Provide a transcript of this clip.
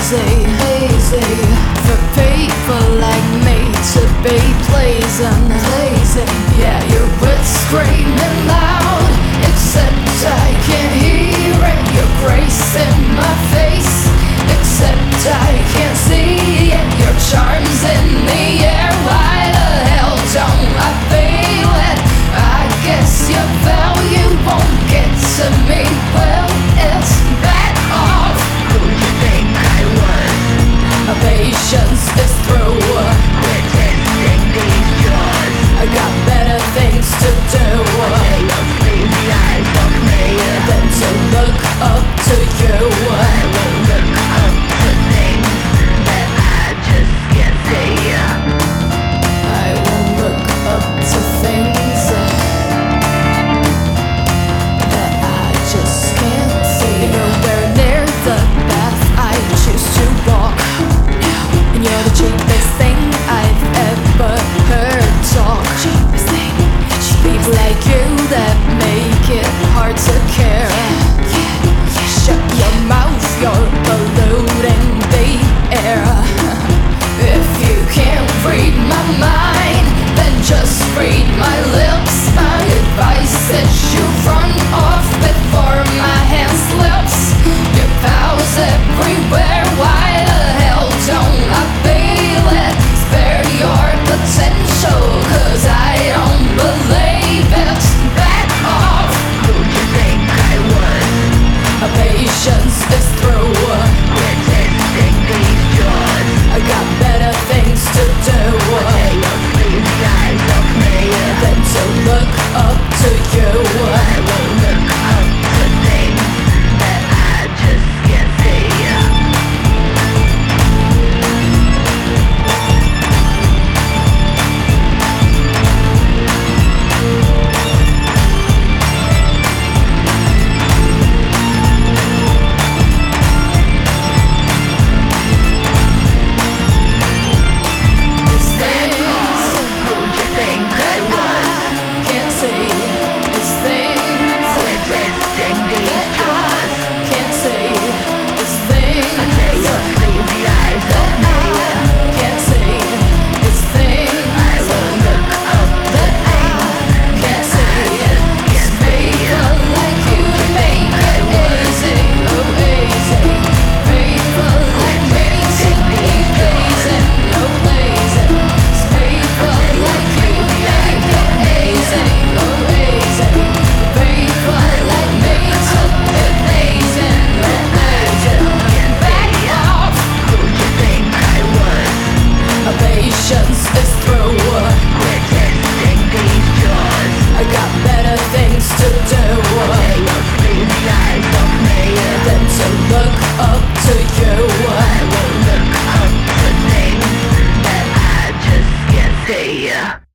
hazy for people like me to be pleasing. Yeah, your words screaming loud, except I can't hear it. Your grace in my face, except I can't see it. Your charms in the air, why the hell don't I feel it? I guess your value won't get to me. Well, it's back off. Who do you think I was? My patience is through. We're testing these jaws. I got better things to do They don't leave the eyes of me. than to look up to you. I will look up to things that I just can't see. I will look up to things that I just can't see. Nowhere near the path I choose to walk, and you're the cheapest thing I've ever heard talk. People like you that make it hard to care. Shut your mouth, you're polluting the air. If you can't read my mind, then just read my lips. My advice is you run off before my hand slips. Your pals everywhere, why the hell don't I feel it? Spare your potential, 'cause I don't believe it. Back off. Who do you think I was? My patience is through. We're testing these jaws. I got better things to do They don't leave the eyes of me. than to look up to you. I will look up to things that I just can't see. These things Who do you think I was? can't see. These things We're testing these jaws. can't see. These things They don't leave the eyes of me. can't see. These things I will look up to things can't see. can't see. People like you make it easy, oh easy. People like me to be pleasing, oh pleasing. People like you make it easy, oh easy. People like me to be pleasing, oh pleasing. Back off. Who do you think I was? My patience is through. We're testing these jaws. I got better things to do They don't leave the eyes of me. than to look up to you. I will look up to things that I just can't see.